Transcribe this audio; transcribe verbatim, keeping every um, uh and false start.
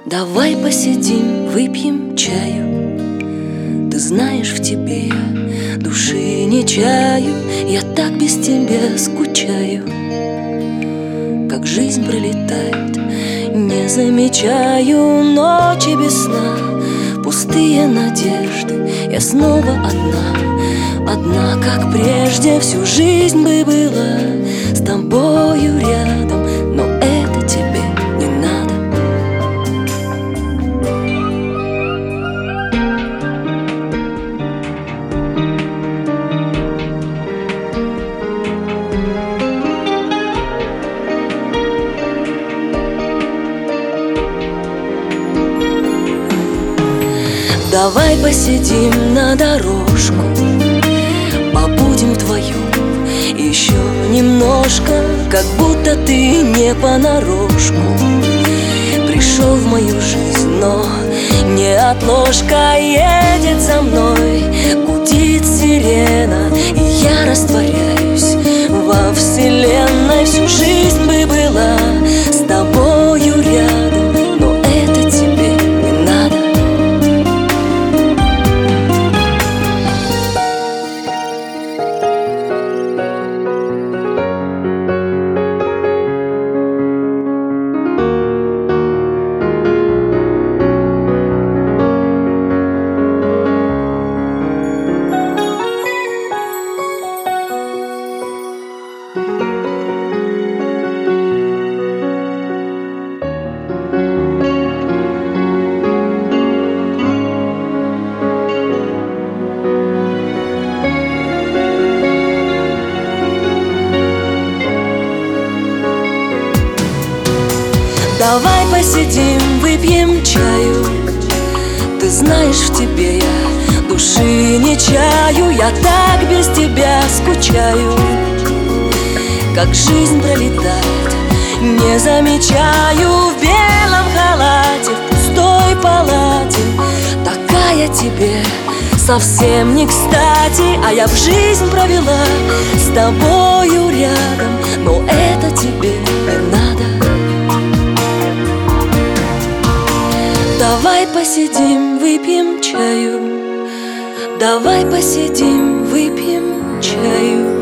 Давай посидим, выпьем чаю. Ты знаешь, в тебе я души не чаю. Я так без тебя скучаю. Как жизнь пролетает, не замечаю. Ночи без сна, пустые надежды. Я снова одна, одна, как прежде. Всю жизнь бы была с тобою рядом, но это тебе не надо. Давай посидим на дорожку, побудем вдвоем еще немножко, как будто ты не понарошку пришел в мою жизнь, но не отложка. Едет за мной, гудит сирена, и я растворяюсь во вселенной. Всю жизнь бы была с тобою рядом, но это тебе не надо. Давай посидим, выпьем чаю. Ты знаешь, в тебе я души не чаю. Я так без тебя скучаю. Как жизнь пролетает, не замечаю. В белом халате, в пустой палате. Такая тебе совсем не кстати. А я в жизнь провела с тобою рядом, но это тебе не надо. Давай посидим, выпьем чаю. Давай посидим, выпьем чаю.